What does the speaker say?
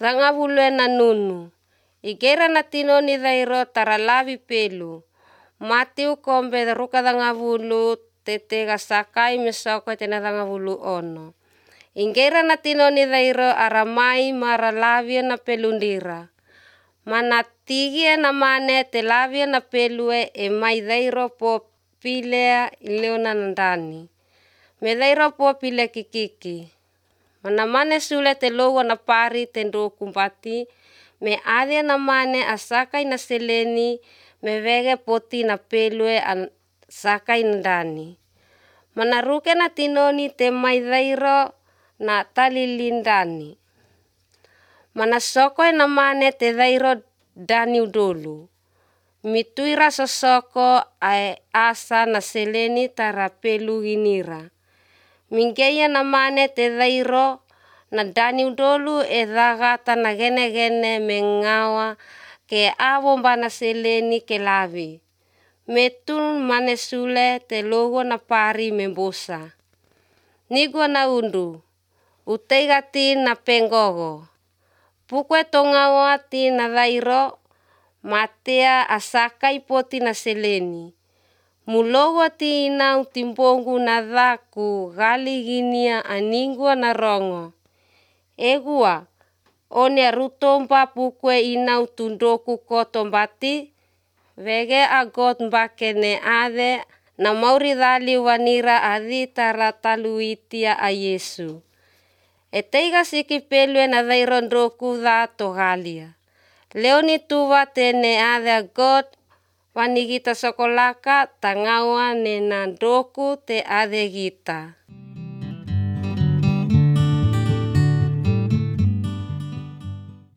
rangavulu na nunu. Igera na tinoni dairo taralavi pelu. Matiu kombe ruka rangavulu tetega sakai mesoko tena rangavulu ono. Ingera na tinoni dairo aramai maralavi na pelundira. Manatigi na mane telavia na pelue e mai dairo po pilea ileona nandani. Me dairo po pile kikiki. Mana mane sule te logo na pari tendo kumpati. Me ade na mane asakai na seleni me vege poti na pelue an sakai nandani. Mana ruke na tinoni te mai dairo na talilindani. Mana soko na mane te dairo dani udolu. Mituira sosoko ai asa na seleni tara pelu ginira. Mingkeia na mane te dairo na dani udolu e dagata na gene mengawa ke awomba na seleni ke lavi. Metun mane sule te logo na pari membosa. Nigua na undu. Utegati na pengogo. Pukwe tongawa ti na dairo matea asakai poti na seleni. Mulogo ti ina utimbongu na daku gali ginia aningua na rongo. Egua one rutomba pukwe ina utundoku kotombati. Vege agot mbakene ade na mauri dali wanira adi tarataluitia a Yesu. Eteiga siki pelue na dairo ndoku da togalia. Leoni tuwa tene ade agot wanigita sokolaka tangawa nena ndoku te ade gita.